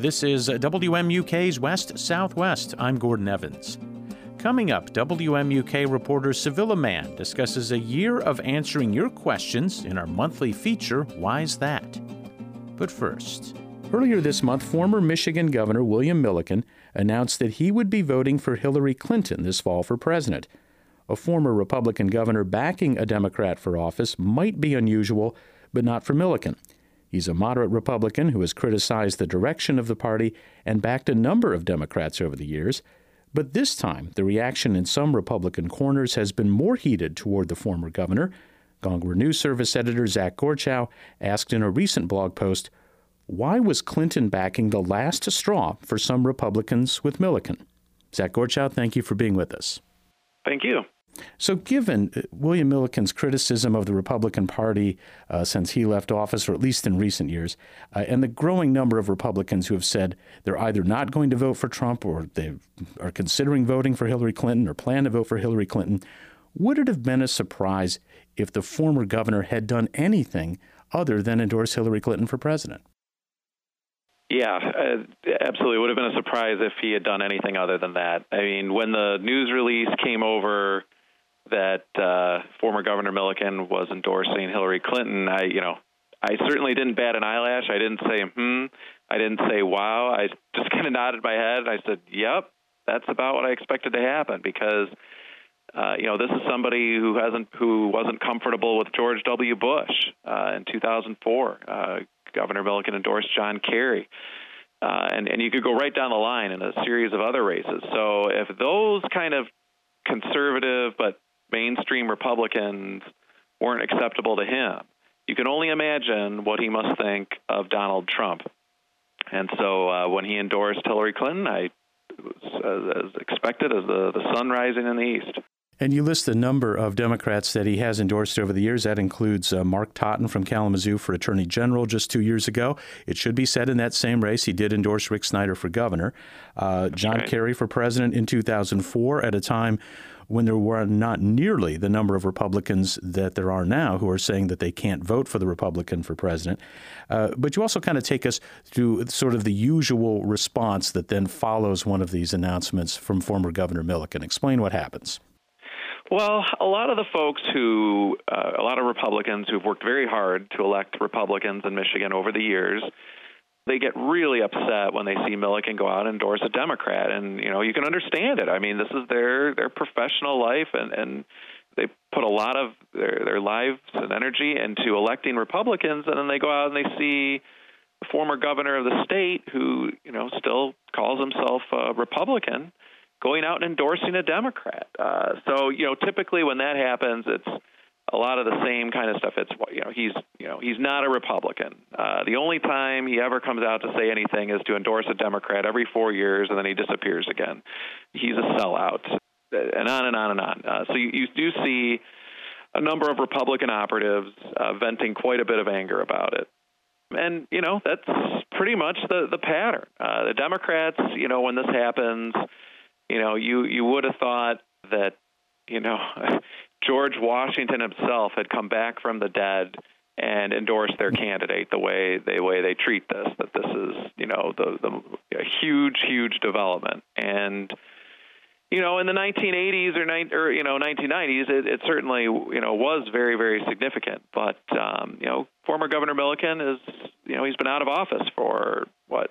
This is WMUK's West Southwest. I'm Gordon Evans. Coming up, WMUK reporter Sevilla Mann discusses a year of answering your questions in our monthly feature, Why's That? But first, earlier this month, former Michigan Governor William Milliken announced that he would be voting for Hillary Clinton this fall for president. A former Republican governor backing a Democrat for office might be unusual, but not for Milliken. He's a moderate Republican who has criticized the direction of the party and backed a number of Democrats over the years. But this time, the reaction in some Republican corners has been more heated toward the former governor. Gongwer News Service editor Zach Gorchow asked in a recent blog post, why was Clinton backing the last straw for some Republicans with Milliken? Zach Gorchow, thank you for being with us. Thank you. So given William Milliken's criticism of the Republican Party since he left office, or at least in recent years, and the growing number of Republicans who have said they're either not going to vote for Trump or they are considering voting for Hillary Clinton or plan to vote for Hillary Clinton, would it have been a surprise if the former governor had done anything other than endorse Hillary Clinton for president? Yeah, absolutely. It would have been a surprise if he had done anything other than that. I mean, when the news release came over that former Governor Milliken was endorsing Hillary Clinton, I certainly didn't bat an eyelash. I didn't say, I didn't say, wow. I just kind of nodded my head. I said, yep, that's about what I expected to happen because, this is somebody who wasn't comfortable with George W. Bush in 2004. Governor Milliken endorsed John Kerry. And you could go right down the line in a series of other races. So if those kind of conservative but mainstream Republicans weren't acceptable to him, you can only imagine what he must think of Donald Trump. And so when he endorsed Hillary Clinton, it was as expected as the sun rising in the east. And you list the number of Democrats that he has endorsed over the years. That includes Mark Totten from Kalamazoo for Attorney General just 2 years ago. It should be said in that same race, he did endorse Rick Snyder for governor. John Kerry for president in 2004 at a time when there were not nearly the number of Republicans that there are now who are saying that they can't vote for the Republican for president. But you also kind of take us through sort of the usual response that then follows one of these announcements from former Governor Milliken. Explain what happens. Well, a lot of Republicans who've worked very hard to elect Republicans in Michigan over the years, they get really upset when they see Milliken go out and endorse a Democrat. And, you can understand it. I mean, this is their professional life, and they put a lot of their lives and energy into electing Republicans, and then they go out and they see the former governor of the state who, still calls himself a Republican, going out and endorsing a Democrat. So typically when that happens, it's a lot of the same kind of stuff. It's, he's not a Republican. The only time he ever comes out to say anything is to endorse a Democrat every 4 years, and then he disappears again. He's a sellout, and on and on and on. So you do see a number of Republican operatives venting quite a bit of anger about it. And, that's pretty much the pattern. The Democrats, when this happens, you would have thought that, George Washington himself had come back from the dead and endorsed their candidate the way they treat this, that this is, a huge development. And, in the 1980s or 1990s, it certainly, was very, very significant. But, former Governor Milliken is, he's been out of office for,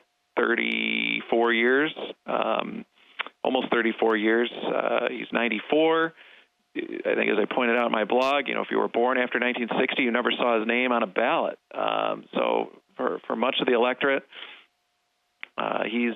34 years, almost 34 years. He's 94. I think, as I pointed out in my blog, if you were born after 1960, you never saw his name on a ballot. So for much of the electorate, he's,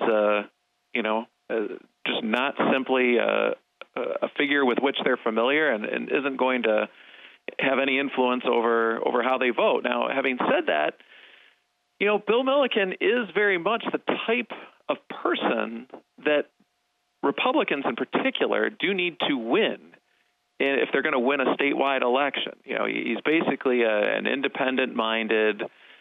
just not simply a figure with which they're familiar and isn't going to have any influence over how they vote. Now, having said that, Bill Milliken is very much the type of person that Republicans in particular do need to win if they're going to win a statewide election. He's basically an independent-minded,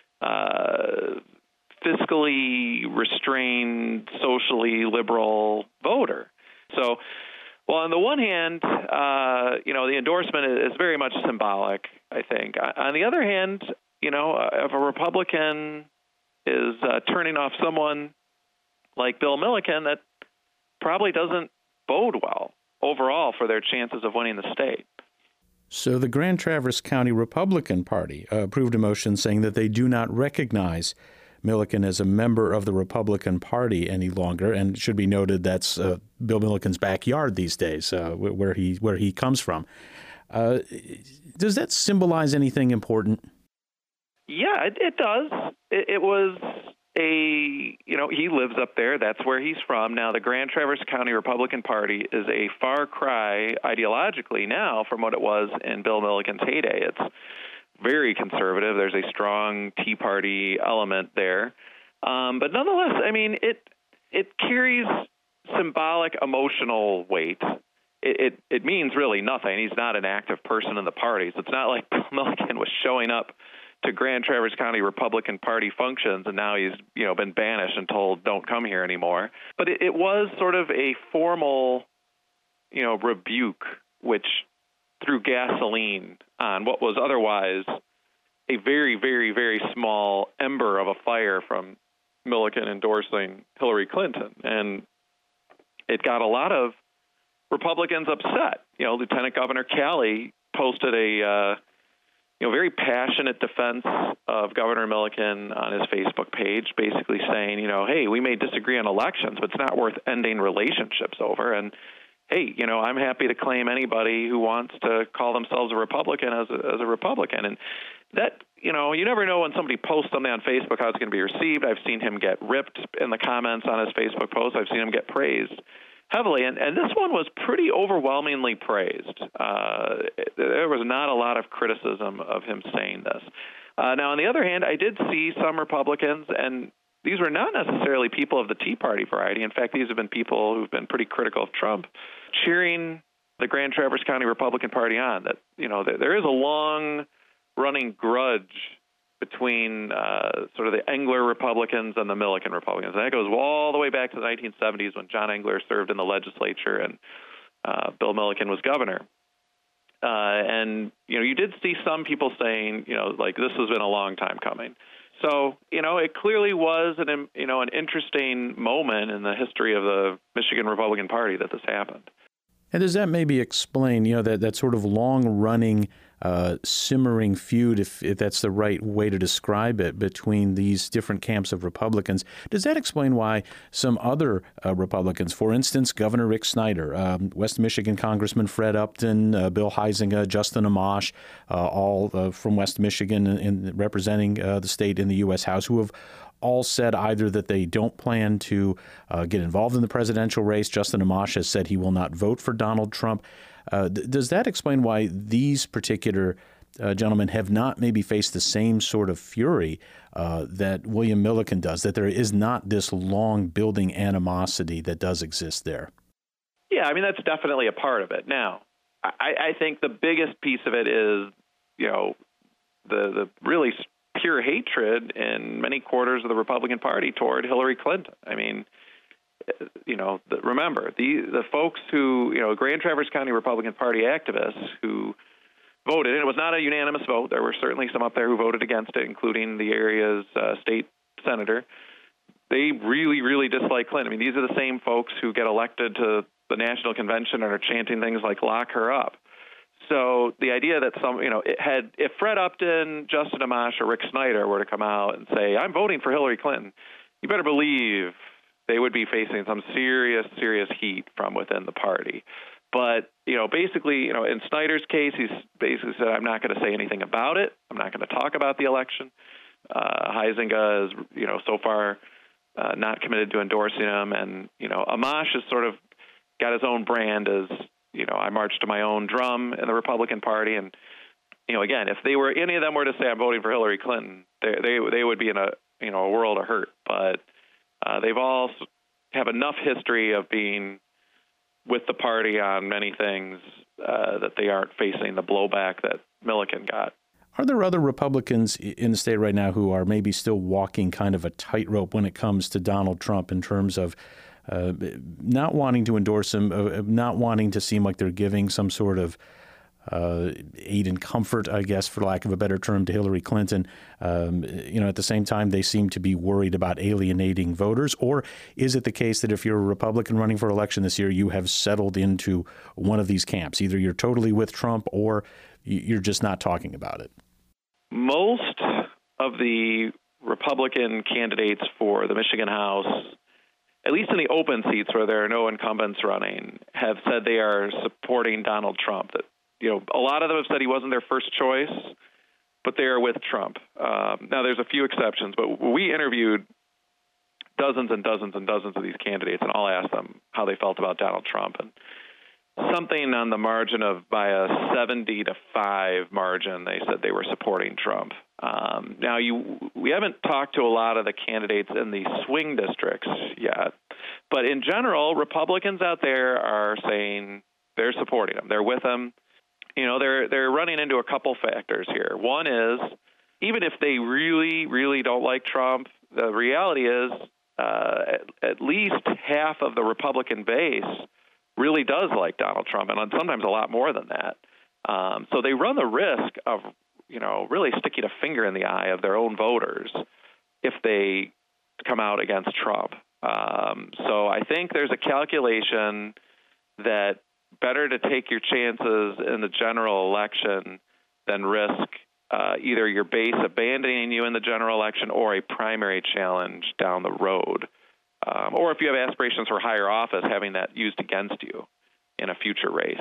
fiscally restrained, socially liberal voter. So, well, on the one hand, the endorsement is very much symbolic, I think. On the other hand, if a Republican is turning off someone like Bill Milliken, that probably doesn't bode well overall for their chances of winning the state. So the Grand Traverse County Republican Party approved a motion saying that they do not recognize Milliken as a member of the Republican Party any longer, and it should be noted that's Bill Milliken's backyard these days, where he comes from. Does that symbolize anything important? Yeah, it does. It was he lives up there. That's where he's from. Now, the Grand Traverse County Republican Party is a far cry ideologically now from what it was in Bill Milliken's heyday. It's very conservative. There's a strong Tea Party element there. But nonetheless, I mean, it carries symbolic emotional weight. It means really nothing. He's not an active person in the party. So it's not like Bill Milliken was showing up to Grand Traverse County Republican Party functions and now he's been banished and told don't come here anymore. But it was sort of a formal rebuke which threw gasoline on what was otherwise a very, very, very small ember of a fire from Milliken endorsing Hillary Clinton. And it got a lot of Republicans upset. Lieutenant Governor Calley posted a very passionate defense of Governor Milliken on his Facebook page, basically saying, hey, we may disagree on elections, but it's not worth ending relationships over. And hey, I'm happy to claim anybody who wants to call themselves a Republican as a Republican. And that, you never know when somebody posts something on Facebook how it's going to be received. I've seen him get ripped in the comments on his Facebook post. I've seen him get praised heavily. And this one was pretty overwhelmingly praised. There was not a lot of criticism of him saying this. Now, on the other hand, I did see some Republicans, and these were not necessarily people of the Tea Party variety. In fact, these have been people who've been pretty critical of Trump, cheering the Grand Traverse County Republican Party on. That there is a long-running grudge between sort of the Engler Republicans and the Milliken Republicans. And that goes all the way back to the 1970s when John Engler served in the legislature and Bill Milliken was governor. And you did see some people saying, this has been a long time coming. So, it clearly was an interesting moment in the history of the Michigan Republican Party that this happened. And does that maybe explain, that sort of long-running, simmering feud, if that's the right way to describe it, between these different camps of Republicans? Does that explain why some other Republicans, for instance, Governor Rick Snyder, West Michigan Congressman Fred Upton, Bill Huizenga, Justin Amash, all from West Michigan and representing the state in the U.S. House, who have all said either that they don't plan to get involved in the presidential race. Justin Amash has said he will not vote for Donald Trump. Does that explain why these particular gentlemen have not maybe faced the same sort of fury that William Milliken does, that there is not this long building animosity that does exist there? Yeah, I mean, that's definitely a part of it. Now, I think the biggest piece of it is, the really pure hatred in many quarters of the Republican Party toward Hillary Clinton. I mean, remember, the folks who, Grand Traverse County Republican Party activists who voted, and it was not a unanimous vote. There were certainly some up there who voted against it, including the area's state senator. They really, really dislike Clinton. I mean, these are the same folks who get elected to the national convention and are chanting things like "lock her up." So the idea that if Fred Upton, Justin Amash, or Rick Snyder were to come out and say, I'm voting for Hillary Clinton, you better believe they would be facing some serious, serious heat from within the party. But, basically, in Snyder's case, he's basically said, I'm not going to say anything about it. I'm not going to talk about the election. Huizenga is, so far not committed to endorsing him. And, Amash has sort of got his own brand as, I march to my own drum in the Republican Party. And, again, if any of them were to say I'm voting for Hillary Clinton, they would be in a world of hurt. But they've all have enough history of being with the party on many things that they aren't facing the blowback that Milliken got. Are there other Republicans in the state right now who are maybe still walking kind of a tightrope when it comes to Donald Trump in terms of not wanting to endorse him, not wanting to seem like they're giving some sort of aid and comfort, I guess, for lack of a better term, to Hillary Clinton. At the same time, they seem to be worried about alienating voters. Or is it the case that if you're a Republican running for election this year, you have settled into one of these camps? Either you're totally with Trump or you're just not talking about it. Most of the Republican candidates for the Michigan House, at least in the open seats where there are no incumbents running, have said they are supporting Donald Trump. That, a lot of them have said he wasn't their first choice, but they are with Trump. Now, there's a few exceptions, but we interviewed dozens and dozens and dozens of these candidates, and all asked them how they felt about Donald Trump. And something on the margin of by a 70-5 margin, they said they were supporting Trump. Now, we haven't talked to a lot of the candidates in the swing districts yet, but in general, Republicans out there are saying they're supporting him. They're with him. They're running into a couple factors here. One is, even if they really, really don't like Trump, the reality is at least half of the Republican base really does like Donald Trump, and sometimes a lot more than that. So they run the risk of, really sticking a finger in the eye of their own voters if they come out against Trump. So I think there's a calculation that better to take your chances in the general election than risk either your base abandoning you in the general election or a primary challenge down the road. Or if you have aspirations for higher office, having that used against you in a future race.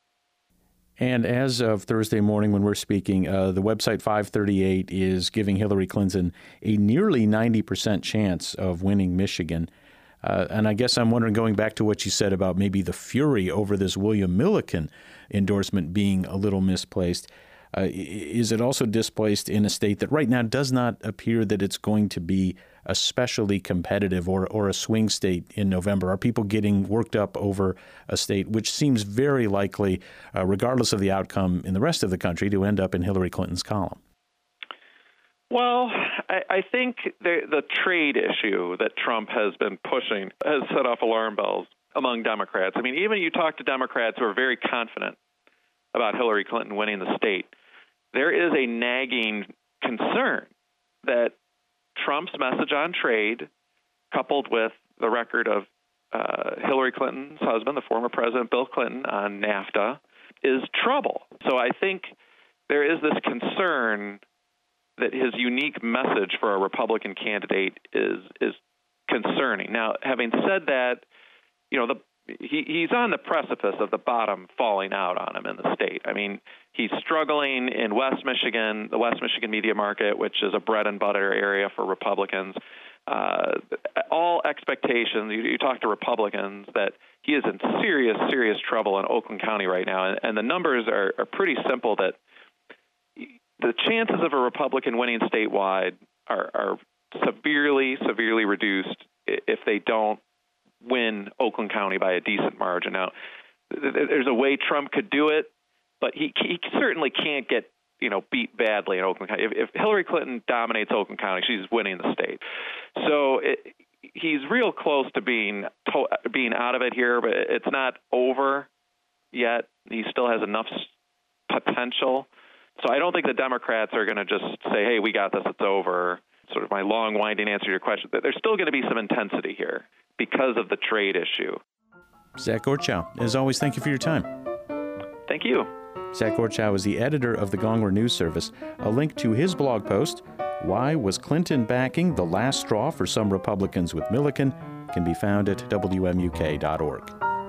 And as of Thursday morning when we're speaking, the website 538 is giving Hillary Clinton a nearly 90% chance of winning Michigan. And I guess I'm wondering, going back to what you said about maybe the fury over this William Milliken endorsement being a little misplaced, is it also displaced in a state that right now does not appear that it's going to be especially competitive or a swing state in November? Are people getting worked up over a state which seems very likely, regardless of the outcome in the rest of the country, to end up in Hillary Clinton's column? Well, I think the trade issue that Trump has been pushing has set off alarm bells among Democrats. I mean, even you talk to Democrats who are very confident about Hillary Clinton winning the state, there is a nagging concern that Trump's message on trade, coupled with the record of Hillary Clinton's husband, the former President Bill Clinton, on NAFTA, is trouble. So I think there is this concern that his unique message for a Republican candidate is concerning. Now, having said that, he's on the precipice of the bottom falling out on him in the state. I mean, he's struggling in West Michigan, the West Michigan media market, which is a bread and butter area for Republicans. All expectations, you talk to Republicans, that he is in serious, serious trouble in Oakland County right now. And the numbers are pretty simple, that the chances of a Republican winning statewide are severely, severely reduced if they don't win Oakland County by a decent margin. Now, there's a way Trump could do it, but he certainly can't get beat badly in Oakland County. If Hillary Clinton dominates Oakland County, she's winning the state. So he's real close to being out of it here, but it's not over yet. He still has enough potential. So I don't think the Democrats are going to just say, hey, we got this, it's over. Sort of my long, winding answer to your question. There's still going to be some intensity here because of the trade issue. Zach Gorchow, as always, thank you for your time. Thank you. Zach Gorchow is the editor of the Gongwer News Service. A link to his blog post, Why Was Clinton Backing the Last Straw for Some Republicans with Milliken, can be found at WMUK.org.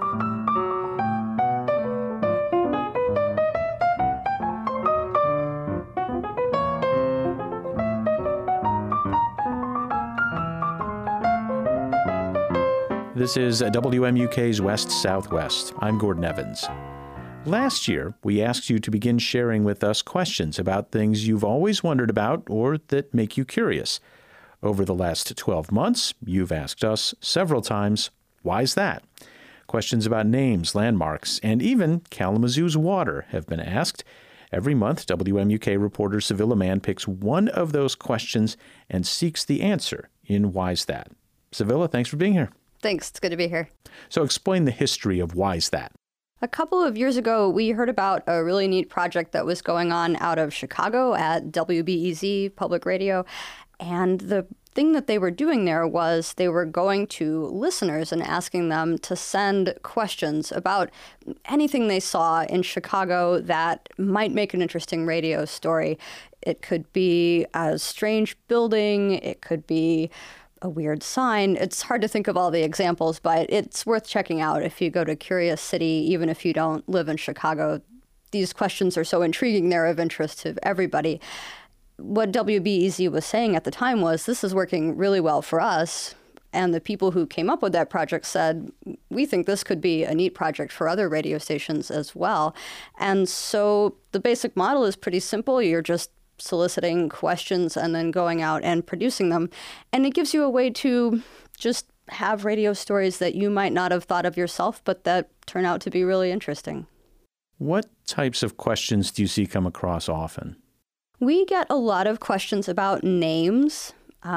This is WMUK's West Southwest. I'm Gordon Evans. Last year, we asked you to begin sharing with us questions about things you've always wondered about or that make you curious. Over the last 12 months, you've asked us several times, why's that? Questions about names, landmarks, and even Kalamazoo's water have been asked. Every month, WMUK reporter Sevilla Mann picks one of those questions and seeks the answer in Why's That? Sevilla, thanks for being here. Thanks. It's good to be here. So explain the history of Why's That? A couple of years ago, we heard about a really neat project that was going on out of Chicago at WBEZ Public Radio. And the thing that they were doing there was they were going to listeners and asking them to send questions about anything they saw in Chicago that might make an interesting radio story. It could be a strange building. It could be a weird sign. It's hard to think of all the examples, but it's worth checking out if you go to Curious City, even if you don't live in Chicago. These questions are so intriguing, they're of interest to everybody. What WBEZ was saying at the time was, this is working really well for us. And the people who came up with that project said, we think this could be a neat project for other radio stations as well. And so the basic model is pretty simple. You're just soliciting questions and then going out and producing them. And it gives you a way to just have radio stories that you might not have thought of yourself, but that turn out to be really interesting. What types of questions do you see come across often? We get a lot of questions about names,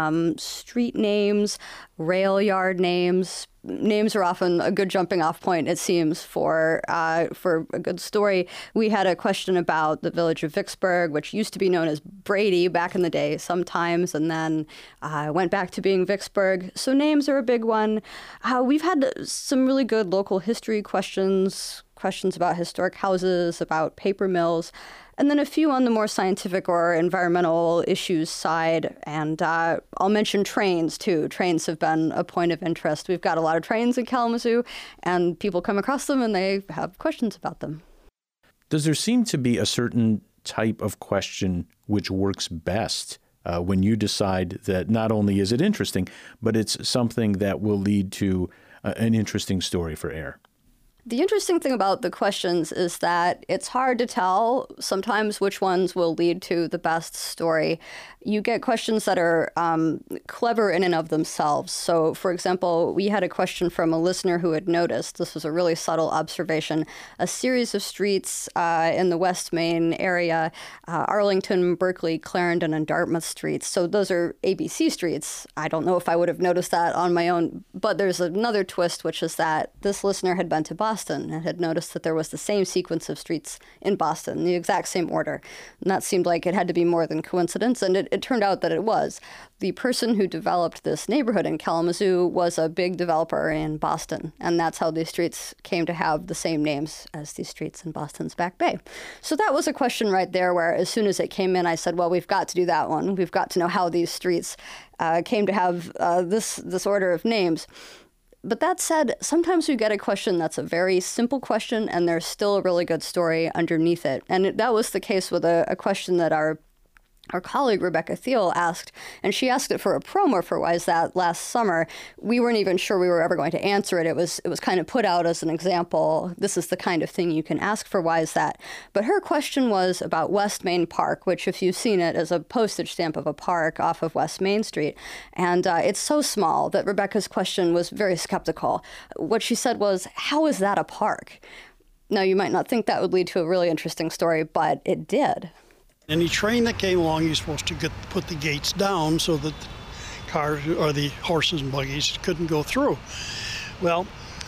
street names, rail yard names. Names are often a good jumping off point, it seems, for a good story. We had a question about the village of Vicksburg, which used to be known as Brady back in the day sometimes, and then went back to being Vicksburg. So names are a big one. We've had some really good local history questions about historic houses, about paper mills, and then a few on the more scientific or environmental issues side. And I'll mention trains, too. Trains have been a point of interest. We've got a lot of trains in Kalamazoo, and people come across them and they have questions about them. Does there seem to be a certain type of question which works best when you decide that not only is it interesting, but it's something that will lead to an interesting story for air? The interesting thing about the questions is that it's hard to tell sometimes which ones will lead to the best story. You get questions that are clever in and of themselves. So, for example, we had a question from a listener who had noticed, this was a really subtle observation, a series of streets in the West Main area, Arlington, Berkeley, Clarendon, and Dartmouth streets. So those are ABC streets. I don't know if I would have noticed that on my own, but there's another twist, which is that this listener had been to Boston and had noticed that there was the same sequence of streets in Boston, the exact same order. And that seemed like it had to be more than coincidence, and it turned out that it was. The person who developed this neighborhood in Kalamazoo was a big developer in Boston, and that's how these streets came to have the same names as these streets in Boston's Back Bay. So that was a question right there where as soon as it came in, I said, well, we've got to do that one. We've got to know how these streets came to have this order of names. But that said, sometimes we get a question that's a very simple question, and there's still a really good story underneath it. And that was the case with a question that our colleague, Rebecca Thiel, asked, and she asked it for a promo for Why Is That last summer. We weren't even sure we were ever going to answer it. It was kind of put out as an example. This is the kind of thing you can ask for Why Is That? But her question was about West Main Park, which, if you've seen it, is a postage stamp of a park off of West Main Street. And it's so small that Rebecca's question was very skeptical. What she said was, how is that a park? Now, you might not think that would lead to a really interesting story, but it did. Any train that came along, you're supposed to put the gates down so that cars or the horses and buggies couldn't go through. Well,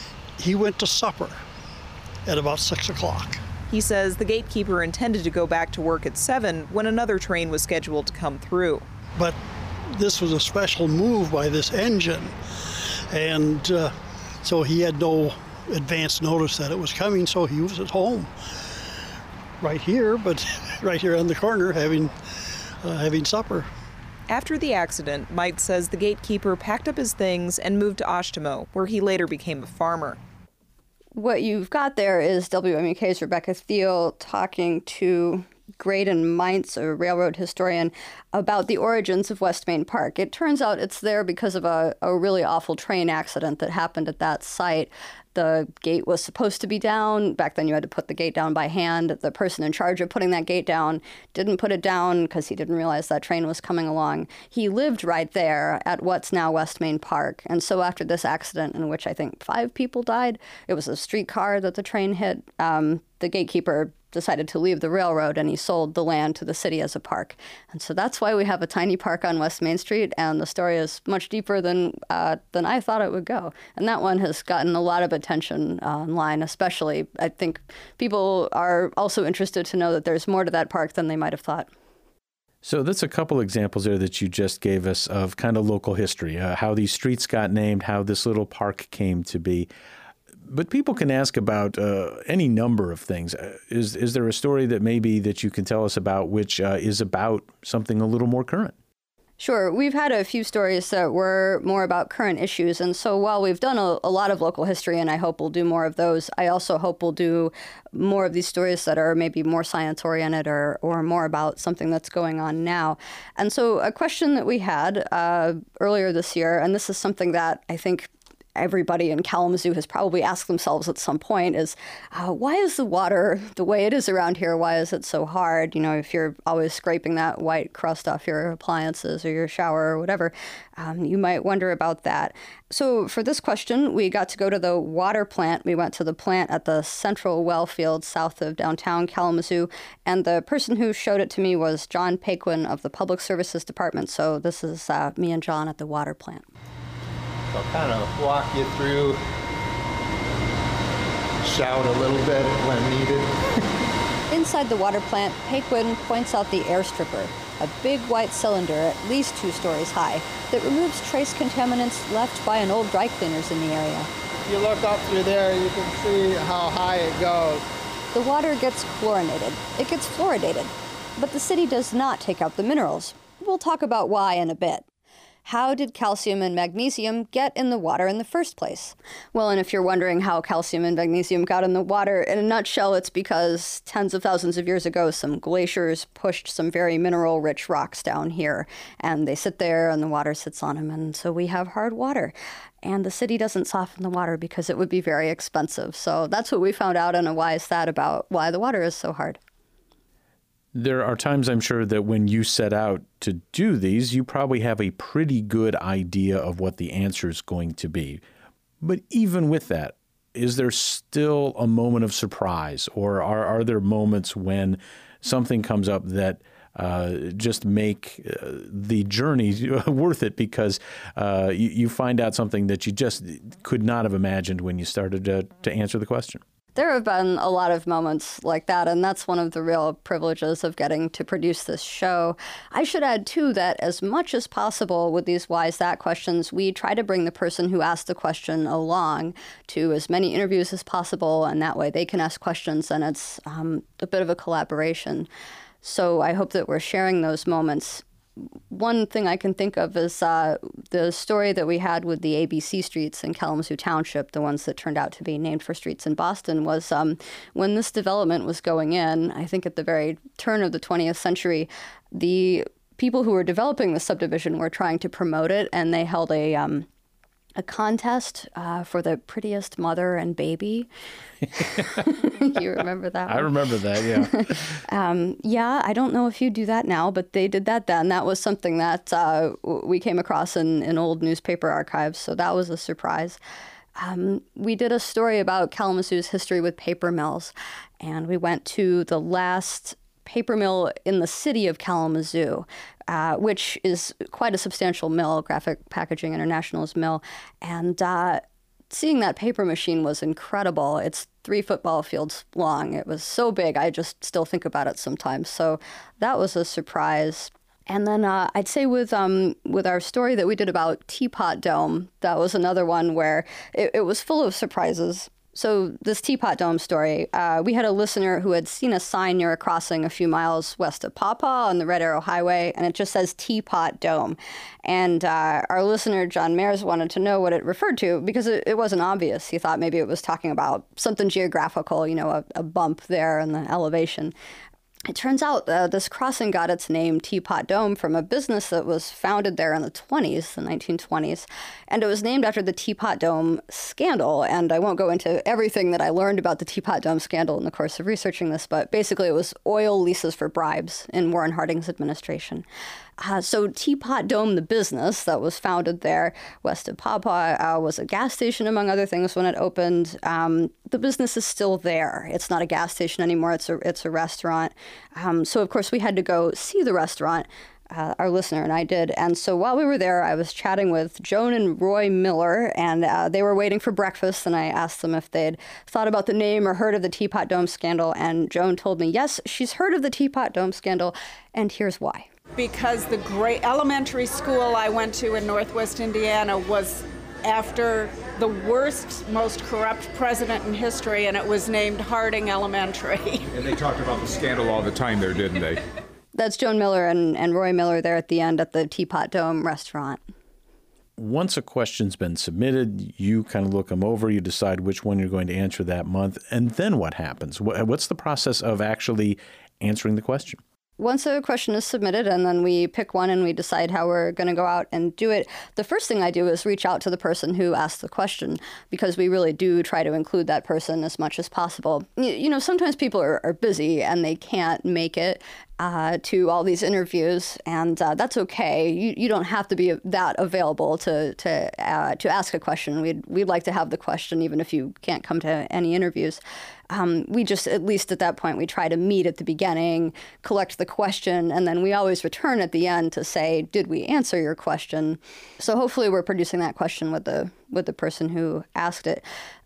he went to supper at about 6 o'clock. He says the gatekeeper intended to go back to work at 7 when another train was scheduled to come through. But this was a special move by this engine, and so he had no advance notice that it was coming, so he was at home right here, but right here on the corner having supper. After the accident, Mike says the gatekeeper packed up his things and moved to Oshtemo, where he later became a farmer. What you've got there is WMUK's Rebecca Thiel talking to Graydon Meintz, a railroad historian, about the origins of West Main Park. It turns out it's there because of a really awful train accident that happened at that site. The gate was supposed to be down. Back then you had to put the gate down by hand. The person in charge of putting that gate down didn't put it down because he didn't realize that train was coming along. He lived right there at what's now West Main Park. And so after this accident, in which I think 5 people died, it was a streetcar that the train hit, the gatekeeper decided to leave the railroad, and he sold the land to the city as a park. And so that's why we have a tiny park on West Main Street, and the story is much deeper than I thought it would go. And that one has gotten a lot of attention online, especially. I think people are also interested to know that there's more to that park than they might have thought. So that's a couple examples there that you just gave us of kind of local history, how these streets got named, how this little park came to be. But people can ask about any number of things. Is there a story that you can tell us about which is about something a little more current? Sure. We've had a few stories that were more about current issues. And so while we've done a lot of local history, and I hope we'll do more of those, I also hope we'll do more of these stories that are maybe more science-oriented or more about something that's going on now. And so a question that we had earlier this year, and this is something that I think everybody in Kalamazoo has probably asked themselves at some point, is why is the water the way it is around here? Why is it so hard? You know, if you're always scraping that white crust off your appliances or your shower or whatever, you might wonder about that. So for this question, we got to go to the water plant. We went to the plant at the Central Well Field south of downtown Kalamazoo, and the person who showed it to me was John Paquin of the Public Services Department. So this is me and John at the water plant. I'll kind of walk you through, shout a little bit when needed. Inside the water plant, Paquin points out the air stripper, a big white cylinder at least 2 stories high that removes trace contaminants left by an old dry cleaners in the area. If you look up through there, you can see how high it goes. The water gets chlorinated. It gets fluoridated. But the city does not take out the minerals. We'll talk about why in a bit. How did calcium and magnesium get in the water in the first place? Well, and if you're wondering how calcium and magnesium got in the water, in a nutshell, it's because tens of thousands of years ago, some glaciers pushed some very mineral-rich rocks down here, and they sit there and the water sits on them, and so we have hard water. And the city doesn't soften the water because it would be very expensive. So that's what we found out, and why is that about why the water is so hard. There are times, I'm sure, that when you set out to do these, you probably have a pretty good idea of what the answer is going to be. But even with that, is there still a moment of surprise, or are there moments when something comes up that just make the journey worth it because you find out something that you just could not have imagined when you started to answer the question? There have been a lot of moments like that, and that's one of the real privileges of getting to produce this show. I should add, too, that as much as possible with these Why Is That questions, we try to bring the person who asked the question along to as many interviews as possible, and that way they can ask questions, and it's a bit of a collaboration. So I hope that we're sharing those moments. One thing I can think of is the story that we had with the ABC streets in Kalamazoo Township, the ones that turned out to be named for streets in Boston, was when this development was going in, I think at the very turn of the 20th century, the people who were developing the subdivision were trying to promote it, and they held a contest for the prettiest mother and baby. You remember that one? I remember that, yeah. Yeah, I don't know if you do that now, but they did that then. That was something that we came across in old newspaper archives, so that was a surprise. We did a story about Kalamazoo's history with paper mills, and we went to the last paper mill in the city of Kalamazoo, which is quite a substantial mill, Graphic Packaging International's mill. And seeing that paper machine was incredible. It's 3 football fields long. It was so big, I just still think about it sometimes. So that was a surprise. And then I'd say with our story that we did about Teapot Dome, that was another one where it was full of surprises. So this Teapot Dome story, we had a listener who had seen a sign near a crossing a few miles west of Pawpaw on the Red Arrow Highway, and it just says Teapot Dome. And our listener, John Mayers, wanted to know what it referred to because it wasn't obvious. He thought maybe it was talking about something geographical, you know, a bump there in the elevation. It turns out this crossing got its name, Teapot Dome, from a business that was founded there in the 1920s. And it was named after the Teapot Dome scandal. And I won't go into everything that I learned about the Teapot Dome scandal in the course of researching this, but basically it was oil leases for bribes in Warren Harding's administration. So Teapot Dome, the business that was founded there west of Pawpaw, was a gas station, among other things, when it opened. The business is still there. It's not a gas station anymore. It's a restaurant. So, of course, we had to go see the restaurant. Our listener and I did. And so while we were there, I was chatting with Joan and Roy Miller, and they were waiting for breakfast. And I asked them if they'd thought about the name or heard of the Teapot Dome scandal. And Joan told me, yes, she's heard of the Teapot Dome scandal. And here's why. Because the great elementary school I went to in Northwest Indiana was after the worst, most corrupt president in history, and it was named Harding Elementary. And they talked about the scandal all the time there, didn't they? That's Joan Miller and Roy Miller there at the end at the Teapot Dome restaurant. Once a question's been submitted, you kind of look them over, you decide which one you're going to answer that month, and then what happens? What's the process of actually answering the question? Once a question is submitted and then we pick one and we decide how we're going to go out and do it, the first thing I do is reach out to the person who asked the question, because we really do try to include that person as much as possible. You know, sometimes people are busy and they can't make it to all these interviews, and that's okay. You don't have to be that available to ask a question. We'd like to have the question even if you can't come to any interviews. We just, at least at that point, we try to meet at the beginning, collect the question, and then we always return at the end to say, did we answer your question? So hopefully we're producing that question with the person who asked it.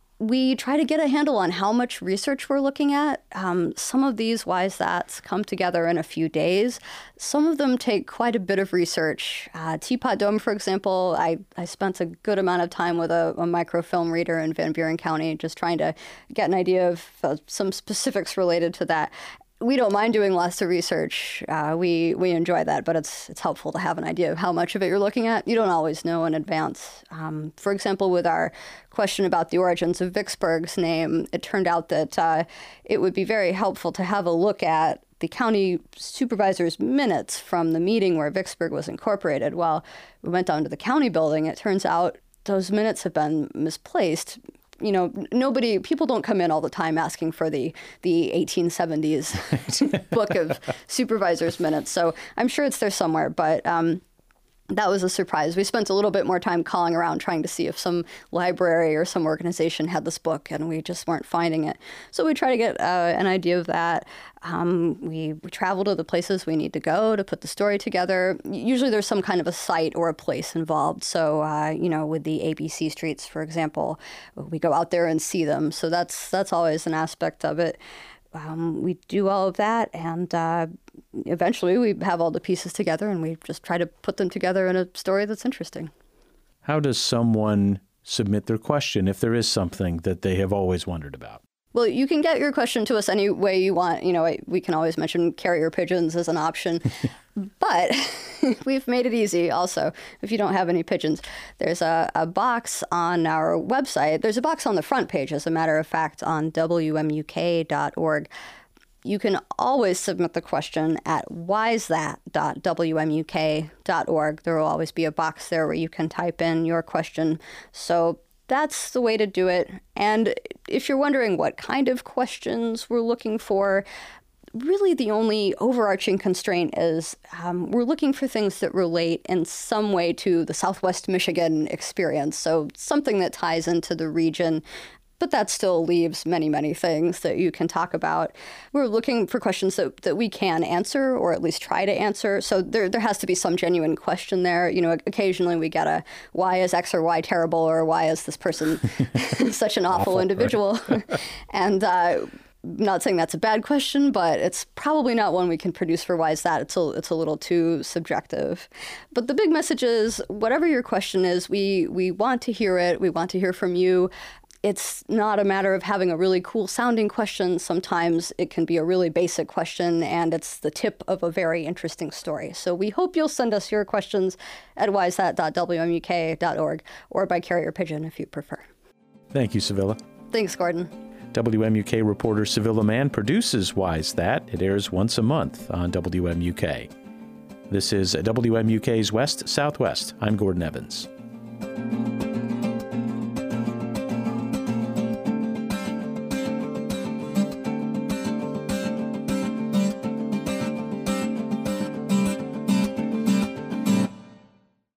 We try to get a handle on how much research we're looking at. Some of these Why's That's come together in a few days. Some of them take quite a bit of research. Teapot Dome, for example, I spent a good amount of time with a microfilm reader in Van Buren County, just trying to get an idea of some specifics related to that. We don't mind doing lots of research. We enjoy that, but it's helpful to have an idea of how much of it you're looking at. You don't always know in advance. For example, with our question about the origins of Vicksburg's name, it turned out that it would be very helpful to have a look at the county supervisor's minutes from the meeting where Vicksburg was incorporated. Well, we went down to the county building. It turns out those minutes have been misplaced. You know, people don't come in all the time asking for the 1870s book of supervisor's minutes. So I'm sure it's there somewhere, but that was a surprise. We spent a little bit more time calling around trying to see if some library or some organization had this book, and we just weren't finding it. So we try to get an idea of that. We travel to the places we need to go to put the story together. Usually there's some kind of a site or a place involved. So, with the ABC streets, for example, we go out there and see them. So that's always an aspect of it. We do all of that, and eventually we have all the pieces together, and we just try to put them together in a story that's interesting. How does someone submit their question if there is something that they have always wondered about? Well, you can get your question to us any way you want. You know, we can always mention carrier pigeons as an option. But we've made it easy also. If you don't have any pigeons, there's a box on our website. There's a box on the front page, as a matter of fact, on WMUK.org. You can always submit the question at why'sthat.wmuk.org. There will always be a box there where you can type in your question. So that's the way to do it. And if you're wondering what kind of questions we're looking for, really the only overarching constraint is we're looking for things that relate in some way to the Southwest Michigan experience. So something that ties into the region. But that still leaves many, many things that you can talk about. We're looking for questions that we can answer, or at least try to answer. So there has to be some genuine question there. You know, occasionally we get a, why is X or Y terrible, or why is this person such an awful individual? And not saying that's a bad question, but it's probably not one we can produce for Why's That. It's a little too subjective. But the big message is, whatever your question is, we want to hear it. We want to hear from you. It's not a matter of having a really cool sounding question. Sometimes it can be a really basic question, and it's the tip of a very interesting story. So we hope you'll send us your questions at why'sthat.wmuk.org, or by carrier pigeon if you prefer. Thank you, Sevilla. Thanks, Gordon. WMUK reporter Sevilla Mann produces Why's That. It airs once a month on WMUK. This is WMUK's West Southwest. I'm Gordon Evans.